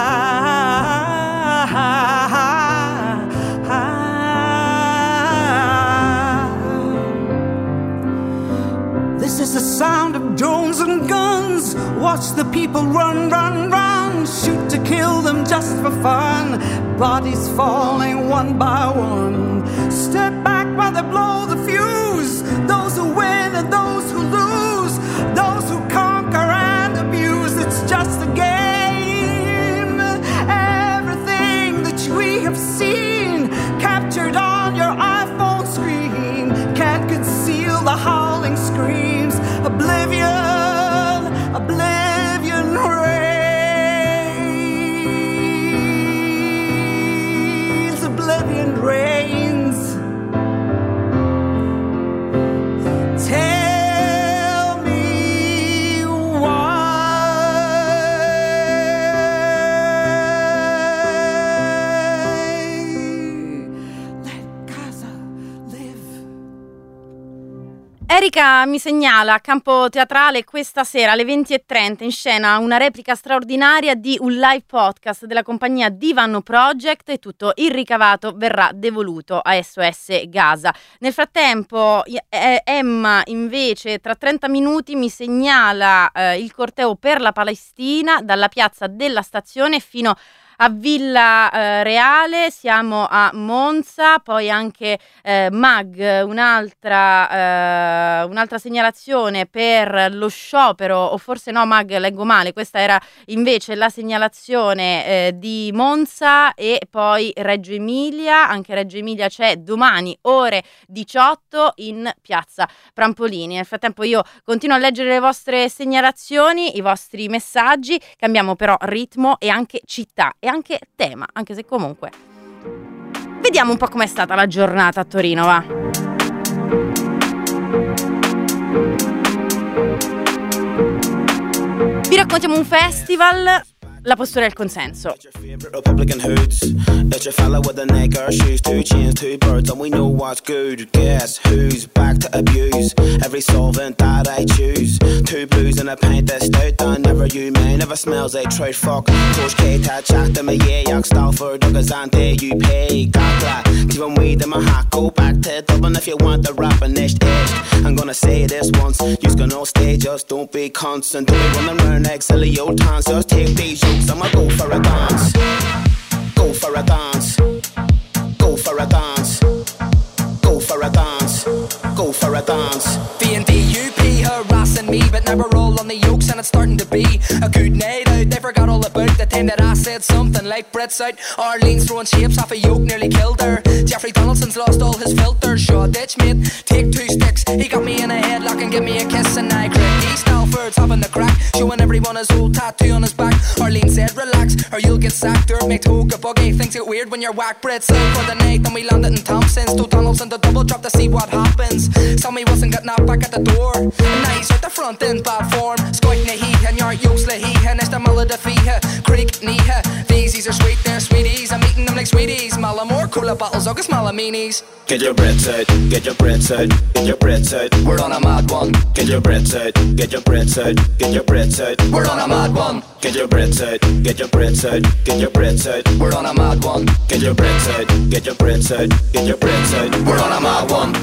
This is the sound of drones and guns. Watch the people run, run, run. Shoot to kill them just for fun. Bodies falling one by one. Step back while they blow the fuse. Those who win and those who lose. Those who conquer and abuse. It's just a game. Everything that we have seen captured on your iPhone screen can't conceal the howling screams. Oblivion, oblivion reigns, oblivion reigns. Tell me why. Let Gaza live. Erika mi segnala a Campo Teatrale questa sera alle venti e trenta in scena una replica straordinaria di un live podcast della compagnia Divan Project e tutto il ricavato verrà devoluto a S O S Gaza. Nel frattempo Emma invece tra trenta minuti mi segnala eh, il corteo per la Palestina dalla piazza della stazione fino a Villa eh, Reale. Siamo a Monza, poi anche eh, Mag, un'altra, eh, un'altra segnalazione per lo sciopero, o forse no Mag, leggo male, questa era invece la segnalazione eh, di Monza, e poi Reggio Emilia, anche Reggio Emilia c'è domani ore diciotto in piazza Prampolini. Nel frattempo io continuo a leggere le vostre segnalazioni, i vostri messaggi, cambiamo però ritmo e anche città e anche tema, anche se comunque vediamo un po' com'è stata la giornata a Torino, va. Vi raccontiamo un festival, la postura del consenso. Republican hoods, it's a fella with a neck or shoes, two chains, two birds, and we know what's good. Guess who's back to abuse? Every solvent that I choose, two blues and a pint that's stout, and never you man, never smells like trout fuck. Coach K ta chat to me, yeah, yak style for duggers and there you pay. Gagla, even weed in my hat, go back to Dublin if you want the rapping next edge. I'm gonna say this once, you's gonna stay, just don't be constant. Don't be running around like silly old towns, just take these jokes, I'ma go for a dance. Go for a dance, go for a dance, go for a dance, go for a dance. V and D U P harassing me, but now we're all on the yokes and it's starting to be a good night out. They forgot all about the time that I said something like Brett's out. Arlene's throwing shapes off a yoke, nearly killed her. Jeffrey Donaldson's lost all his filters. Shaw ditch mate, take two sticks. He got me in a headlock and give me a kiss and I cracked. East Alford's having the crack, showing everyone his old tattoo on his back. Arlene said relax or you'll get sacked. Dermot Hoga Buggy thinks it weird when you're whack. Brett's out for the night, then we landed in Thompson's. Two Donaldson the double drop to see what happens. Saw me wasn't getting out back at the door. And now he's out the front in bad form. Scoit na he and your yokes la he and it's the mulla de fiha. Creek niha. These are sweet, they're sweeties. I'm eating them like sweeties. Malamore, cooler bottles, August Malaminis. Get your bread out, get your bread out, get your bread out. We're on a mad one. Get your bread out, get your bread out, get your bread out. We're on a mad one. Get your bread out, get your bread out, get your bread out. We're on a mad one. Get your bread out, get your bread out, get your bread out. We're on a mad one.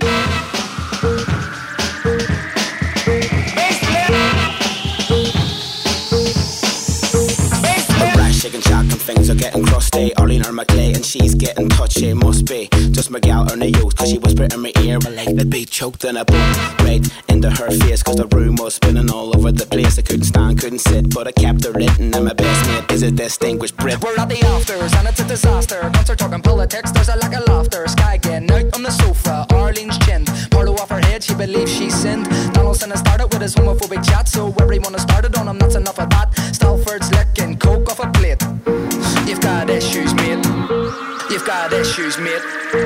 Shaking shock and things are getting crusty. Arlene or McClay and she's getting touchy. Must be just Miguel or the youth, cause she whispered in my ear I like to be choked in a boot right into her face, cause the room was spinning all over the place. I couldn't stand, couldn't sit, but I kept her written. And my best mate is a distinguished Brit. We're at the afters and it's a disaster. Once they're talking politics, there's a lack of laughter. Sky getting out on the sofa, Arlene's chin Parlo off her head, she believes she sinned. Donaldson has started with his homophobic chat, so everyone has started on him, that's enough of that. Stalford's licking coke off a plate. You've got issues, mate. You've got issues, mate.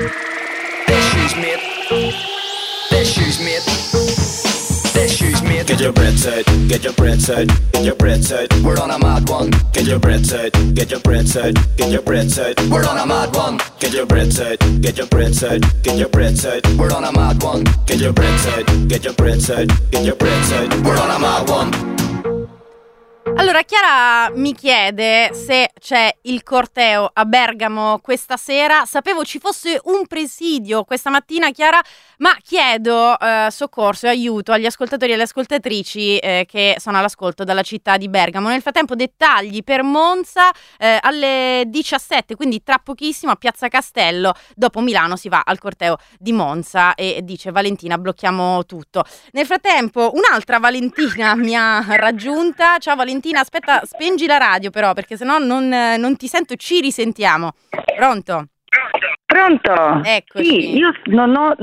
Issues, mate. Issues, mate. Issues, mate. Get your bread out, get your bread out, get your bread out. We're on a mad one. Get your bread out, get your bread out, get your bread out. We're on a mad one. Get your bread out, get your bread out, get your bread out. We're on a mad one. Get your bread out, get your bread out, get your bread out. We're on a mad one. Allora, Chiara mi chiede se c'è il corteo a Bergamo questa sera. Sapevo ci fosse un presidio questa mattina, Chiara, ma chiedo eh, soccorso e aiuto agli ascoltatori e alle ascoltatrici eh, che sono all'ascolto dalla città di Bergamo. Nel frattempo dettagli per Monza eh, alle diciassette, quindi tra pochissimo a Piazza Castello. Dopo Milano si va al corteo di Monza e dice Valentina blocchiamo tutto. Nel frattempo un'altra Valentina mi ha raggiunta. Ciao Valentina, aspetta, spengi la radio però perché sennò non, non ti sento, ci risentiamo. Pronto? Pronto? Eccoci. Sì, io non ho,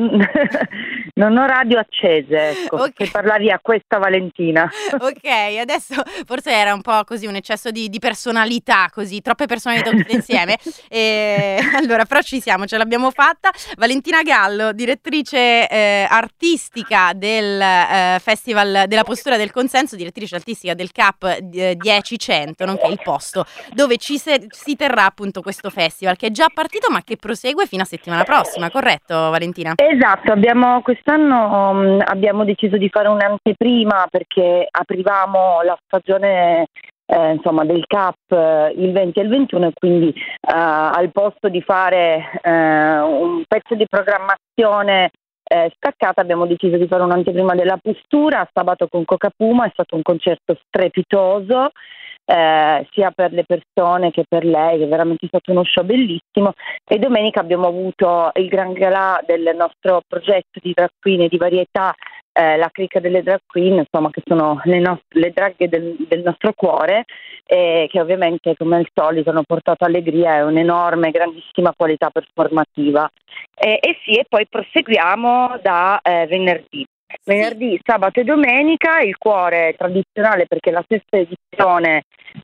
non ho radio accese, ecco, Okay. che parlavi a questa Valentina. Ok, adesso forse era un po' così un eccesso di, di personalità, così, troppe personalità tutte insieme. E, allora, però ci siamo, ce l'abbiamo fatta. Valentina Gallo, direttrice eh, artistica del eh, Festival della Postura del Consenso, direttrice artistica del C A P eh, dieci cento, nonché il posto dove ci se- si terrà appunto questo festival, che è già partito ma che prosegue fino a settimana prossima, corretto Valentina? Esatto, abbiamo quest'anno um, abbiamo deciso di fare un'anteprima perché aprivamo la stagione eh, insomma del C A P eh, il venti e il ventuno e quindi eh, al posto di fare eh, un pezzo di programmazione eh, staccata abbiamo deciso di fare un'anteprima della Postura. Sabato con Coca Puma è stato un concerto strepitoso. Eh, sia per le persone che per lei, che è veramente stato uno show bellissimo, e domenica abbiamo avuto il gran galà del nostro progetto di drag queen e di varietà, eh, la cricca delle drag queen, insomma, che sono le, no- le drag del, del nostro cuore, e che ovviamente come al solito hanno portato allegria e un'enorme, grandissima qualità performativa. E, e sì, e poi proseguiamo da eh, venerdì. Venerdì, sabato e domenica il cuore tradizionale, perché la sesta edizione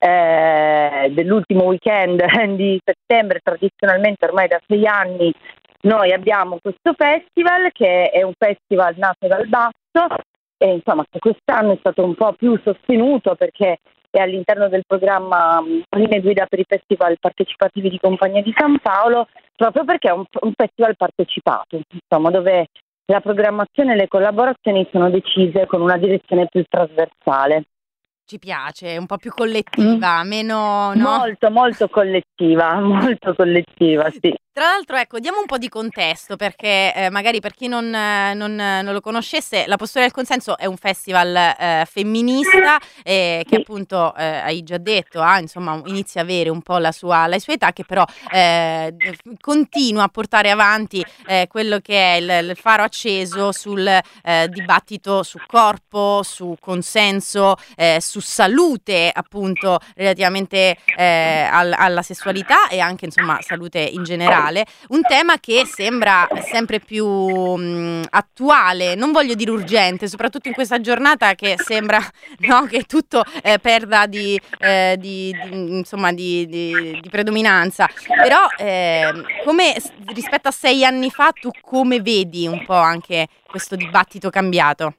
eh, dell'ultimo weekend di settembre, tradizionalmente ormai da sei anni noi abbiamo questo festival, che è un festival nato dal basso e insomma che quest'anno è stato un po' più sostenuto perché è all'interno del programma Linee Guida per i Festival Partecipativi di Compagnia di San Paolo, proprio perché è un, un festival partecipato, insomma, dove la programmazione e le collaborazioni sono decise con una direzione più trasversale. Ci piace, un po' più collettiva, mm. meno... No? Molto, molto collettiva, molto collettiva, sì. Tra l'altro, ecco, diamo un po' di contesto perché eh, magari per chi non, eh, non, eh, non lo conoscesse, La Postura del Consenso è un festival eh, femminista eh, che appunto, eh, hai già detto, ha, insomma, inizia a avere un po' la sua, la sua età, che però eh, continua a portare avanti eh, quello che è il, il faro acceso sul eh, dibattito su corpo, su consenso, eh, su salute appunto relativamente eh, al, alla sessualità e anche insomma salute in generale. Un tema che sembra sempre più mh, attuale, non voglio dire urgente, soprattutto in questa giornata che sembra, no, che tutto eh, perda di, eh, di, di, insomma, di, di, di predominanza. Però eh, come rispetto a sei anni fa, tu come vedi un po' anche questo dibattito cambiato?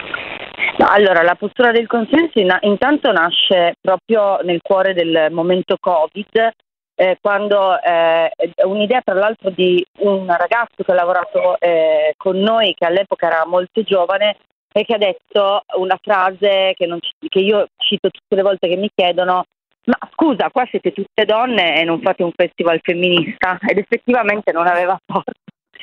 No, allora, la postura del consenso in, intanto nasce proprio nel cuore del momento Covid, Eh, quando eh, un'idea tra l'altro di un ragazzo che ha lavorato eh, con noi, che all'epoca era molto giovane e che ha detto una frase che, non, che io cito tutte le volte che mi chiedono: ma scusa, qua siete tutte donne e non fate un festival femminista? Ed effettivamente non aveva torto.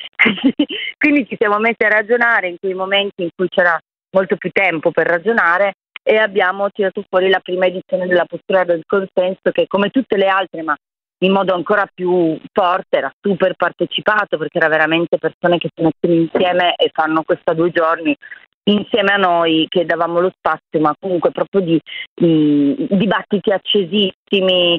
Quindi ci siamo messi a ragionare in quei momenti in cui c'era molto più tempo per ragionare e abbiamo tirato fuori la prima edizione della postura del consenso, che come tutte le altre, ma in modo ancora più forte, era super partecipato perché era veramente persone che si mettono insieme e fanno questa due giorni insieme a noi, che davamo lo spazio, ma comunque proprio di, di dibattiti accesissimi,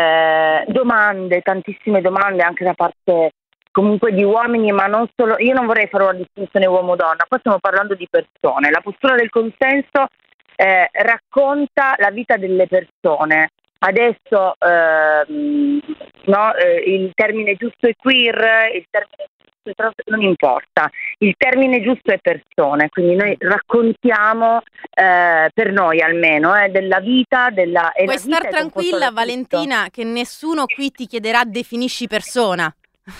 eh, domande, tantissime domande anche da parte comunque di uomini, ma non solo. Io non vorrei fare una distinzione uomo-donna, qua stiamo parlando di persone. La postura del consenso eh, racconta la vita delle persone. Adesso ehm, no, eh, il termine giusto è queer, il termine giusto è trans, non importa, il termine giusto è persone, quindi noi raccontiamo eh, per noi almeno eh, della vita, della... E puoi la vita star è tranquilla, Valentina, che nessuno qui ti chiederà definisci persona.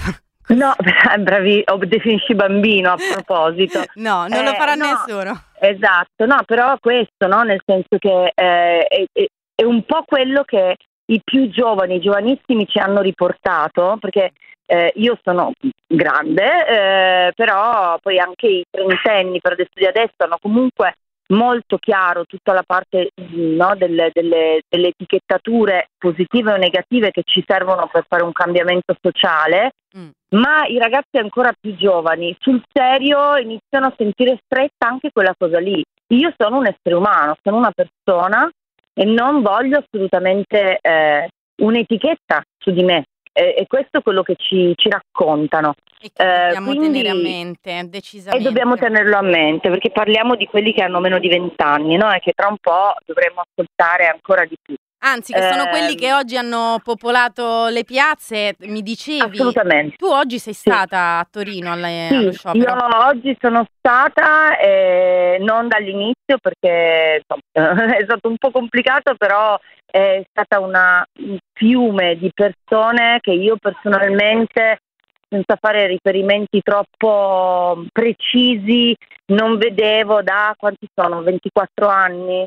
No, bravi, o definisci bambino a proposito. No, non eh, lo farà no, nessuno. Esatto, no, però questo, no, nel senso che eh, è, è, è un po' quello che i più giovani, i giovanissimi ci hanno riportato, perché eh, io sono grande, eh, però poi anche i trentenni per adesso di adesso hanno comunque molto chiaro tutta la parte no, delle, delle, delle etichettature positive o negative che ci servono per fare un cambiamento sociale, mm. ma i ragazzi ancora più giovani sul serio iniziano a sentire stretta anche quella cosa lì. Io sono un essere umano, sono una persona e non voglio assolutamente eh, un'etichetta su di me. E, e questo è quello che ci, ci raccontano. E che eh, dobbiamo quindi, tenere a mente, decisamente. E dobbiamo tenerlo a mente, perché parliamo di quelli che hanno meno di vent'anni, no? E che tra un po' dovremmo ascoltare ancora di più. Anzi, che sono eh, quelli che oggi hanno popolato le piazze, mi dicevi. Assolutamente. Tu oggi sei stata sì. a Torino alle, sì, allo sciopero? Io oggi sono stata, eh, non dall'inizio perché insomma, è stato un po' complicato, però è stata una, un fiume di persone che io personalmente, senza fare riferimenti troppo precisi, non vedevo da quanti sono, ventiquattro anni,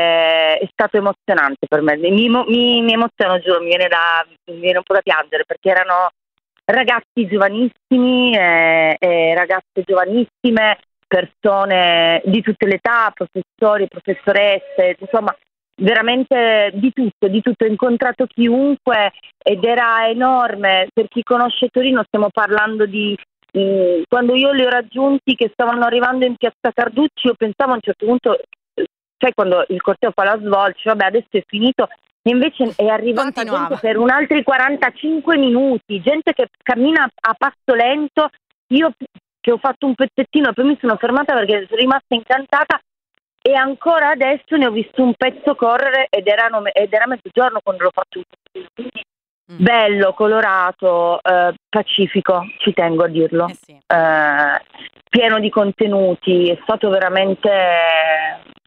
eh, è stato emozionante per me, mi, mi, mi emoziono, giuro, mi viene, da, mi viene un po' da piangere, perché erano ragazzi giovanissimi, eh, eh, ragazze giovanissime, persone di tutte le età, professori, professoresse, insomma veramente di tutto, di tutto. Ho incontrato chiunque ed era enorme. Per chi conosce Torino stiamo parlando di mh, quando io li ho raggiunti che stavano arrivando in piazza Carducci, io pensavo a un certo punto, sai, quando il corteo fa la svolta, vabbè adesso è finito, e invece è arrivata gente per un altri quarantacinque minuti, gente che cammina a passo lento. Io che ho fatto un pezzettino e poi mi sono fermata perché sono rimasta incantata. E ancora adesso ne ho visto un pezzo correre ed, erano, ed era mezzogiorno quando l'ho fatto un pezzettino. Quindi mm. bello, colorato, eh, pacifico, ci tengo a dirlo, eh sì. eh, pieno di contenuti, è stato veramente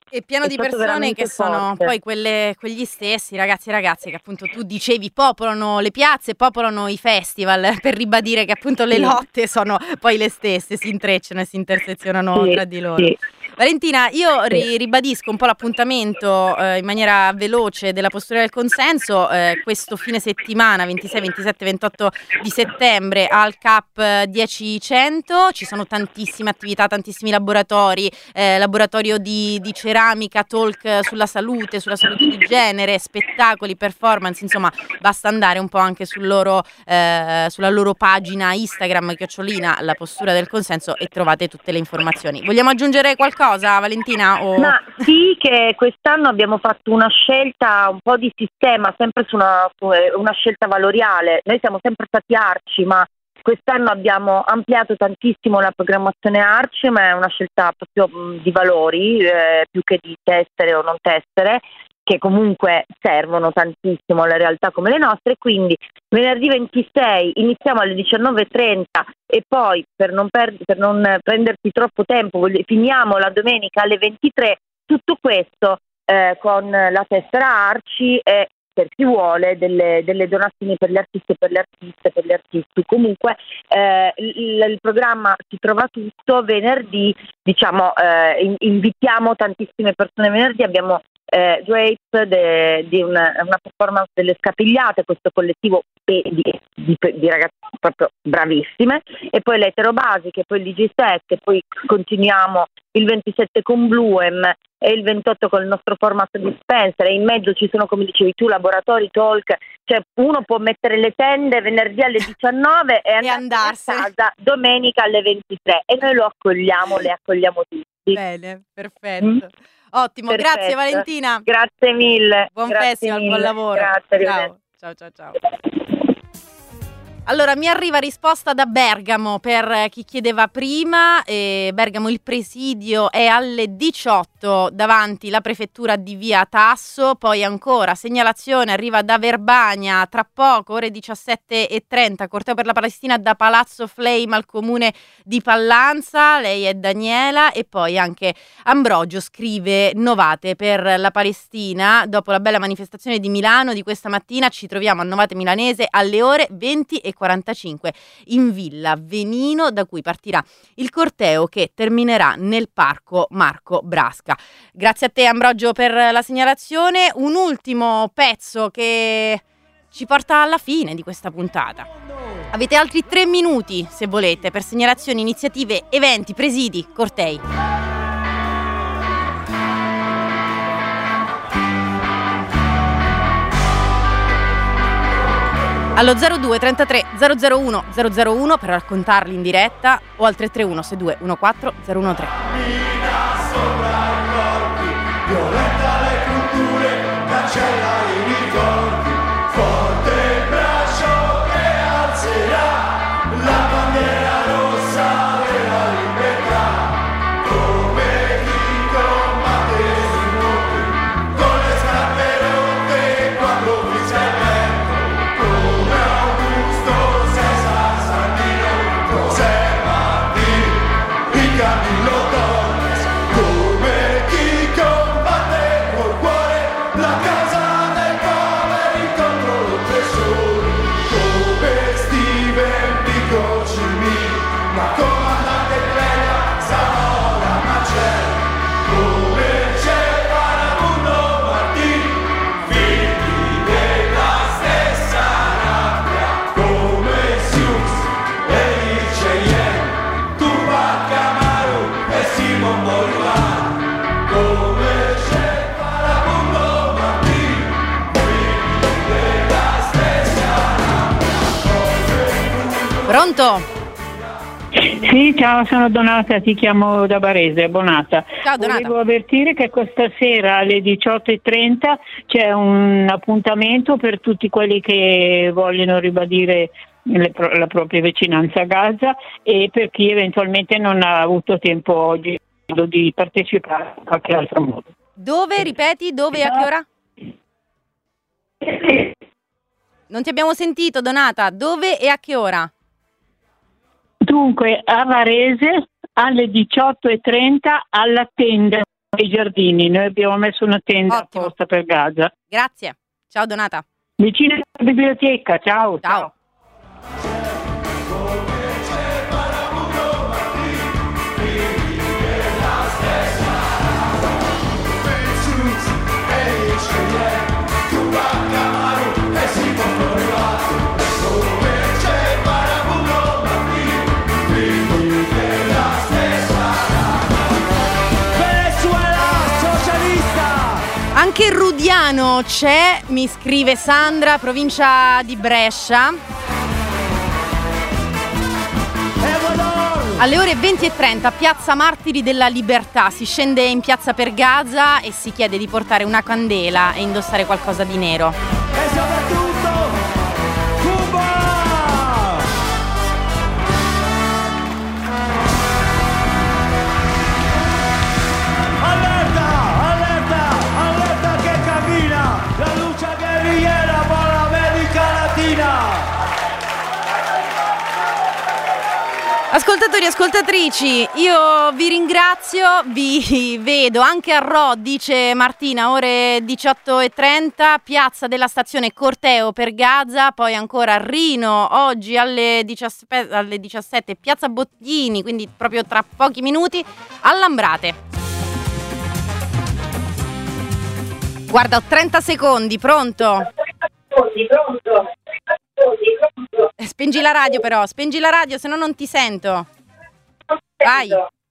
E pieno È di stato persone veramente che sono forte. poi quelle, quegli stessi ragazzi e ragazze che appunto tu dicevi popolano le piazze, popolano i festival, per ribadire che appunto le Sì. lotte sono poi le stesse, si intrecciano e si intersezionano Sì, tra di loro. sì. Valentina, io Sì. ri- ribadisco un po' l'appuntamento eh, in maniera veloce della postura del consenso eh, questo fine settimana ventisei, ventisette, ventotto di settembre al C A P dieci cento. Ci sono tantissime attività, tantissimi laboratori, eh, laboratorio di, di ceramica, talk sulla salute, sulla salute di genere, spettacoli, performance, insomma basta andare un po' anche sul loro, eh, sulla loro pagina Instagram, chiocciolina, la postura del consenso, e trovate tutte le informazioni. Vogliamo aggiungere qualcosa, Valentina? O... Ma sì, che quest'anno abbiamo fatto una scelta un po' di sistema, sempre su una, su una scelta valoriale. Noi siamo sempre stati Arci, ma quest'anno abbiamo ampliato tantissimo la programmazione Arci, ma è una scelta proprio mh, di valori, eh, più che di tessere o non tessere, che comunque servono tantissimo alle realtà come le nostre. Quindi venerdì ventisei iniziamo alle diciannove e trenta e poi, per non, per, per non prendersi troppo tempo, voglio, finiamo la domenica alle ventitré. Tutto questo eh, con la tessera Arci e, per chi vuole, delle, delle donazioni per gli artisti e per le artiste, per gli artisti. Comunque eh, il, il programma si trova tutto. Venerdì, diciamo, eh, in, invitiamo tantissime persone. Venerdì abbiamo eh, Drape de, di una, una performance delle Scapigliate, questo collettivo di, di, di, di ragazze proprio bravissime, e poi l'Etero Basic, e poi il D J set, e poi continuiamo il ventisette con Bluem e il ventotto con il nostro format dispenser, e in mezzo ci sono, come dicevi tu, laboratori, talk, cioè uno può mettere le tende venerdì alle diciannove e, e andarsene a casa domenica alle ventitré, e noi lo accogliamo, le accogliamo tutti. Bene, perfetto. Mm? Ottimo, Perfetto. grazie Valentina. Grazie mille. Buon Grazie festival, mille. buon lavoro. Grazie, ciao. ciao, ciao, ciao. Allora, mi arriva risposta da Bergamo per chi chiedeva prima. eh, Bergamo, il presidio è alle diciotto davanti la prefettura di via Tasso. Poi ancora segnalazione arriva da Verbania, tra poco ore diciassette e trenta, corteo per la Palestina da Palazzo Flame al comune di Pallanza. Lei è Daniela. E poi anche Ambrogio scrive: Novate per la Palestina. Dopo la bella manifestazione di Milano di questa mattina ci troviamo a Novate Milanese alle ore venti e quarantacinque in Villa Venino, da cui partirà il corteo che terminerà nel parco Marco Brasca. Grazie a te Ambrogio per la segnalazione. Un ultimo pezzo che ci porta alla fine di questa puntata. Avete altri tre minuti, se volete, per segnalazioni, iniziative, eventi, presidi, cortei. Allo zero due trentatré zero zero uno zero zero uno per raccontarli in diretta, o al tre tre uno sei due uno quattro zero uno tre. Violenta le culture, cancella i ricordi, forte il braccio che alzerà la bandiera rossa della libertà, come chi combatte sui monti, con le scarpe rotte quando fischia il vento, come Augusto Cesar Sandino, José Martí y Camilo Torres, come chi combatte col cuore la causa dei poveri contro l'oppressore, come Steven Pico Cimini, ma comandante Clelia Zamora Marcel, come c'è Farabundo Martini, figli della stessa rabbia, come Siux e i Cheyenne, Tupac Amaru e Simon Bolivar, come c'è Farabundo Martini, figli della stessa rabbia. Pronto? Sì, ciao, sono Donata, ti chiamo da Barese, Bonata. Ciao Donata. Volevo avvertire che questa sera alle diciotto e trenta c'è un appuntamento per tutti quelli che vogliono ribadire le pro- la propria vicinanza a Gaza, e per chi eventualmente non ha avuto tempo oggi di partecipare in qualche altro modo. Dove, ripeti, dove e a che ora? Non ti abbiamo sentito Donata, dove e a che ora? Dunque, a Varese alle diciotto e trenta alla tenda i giardini, noi abbiamo messo una tenda Ottimo. apposta per Gaza. Grazie. Ciao Donata. Vicino alla biblioteca, ciao. Ciao. Anche Rudiano c'è, mi scrive Sandra, provincia di Brescia. Alle ore venti e trenta, piazza Martiri della Libertà, si scende in piazza per Gaza e si chiede di portare una candela e indossare qualcosa di nero. E soprattutto Cuba! Allerta, allerta, allerta che cammina, la luce guerrigliera per l'America Latina. Ascoltatori e ascoltatrici, io vi ringrazio, vi vedo anche a Rho, dice Martina, ore diciotto e trenta, piazza della stazione corteo per Gaza, poi ancora Rino, oggi alle diciassette, alle diciassette piazza Bottini, quindi proprio tra pochi minuti, a Lambrate. Guarda, ho trenta secondi, pronto? pronto? Spengi la radio però, spengi la radio, se no non ti sento. Vai.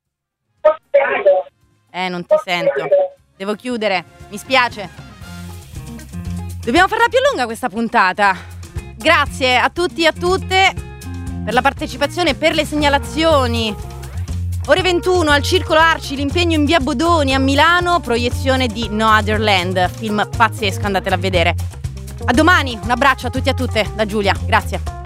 Eh, non ti sento. Devo chiudere, mi spiace. Dobbiamo farla più lunga questa puntata. Grazie a tutti e a tutte per la partecipazione, per le segnalazioni. Ore ventuno al Circolo Arci, l'impegno in via Bodoni a Milano, proiezione di No Other Land, film pazzesco, andatela a vedere. A domani, un abbraccio a tutti e a tutte da Giulia, grazie.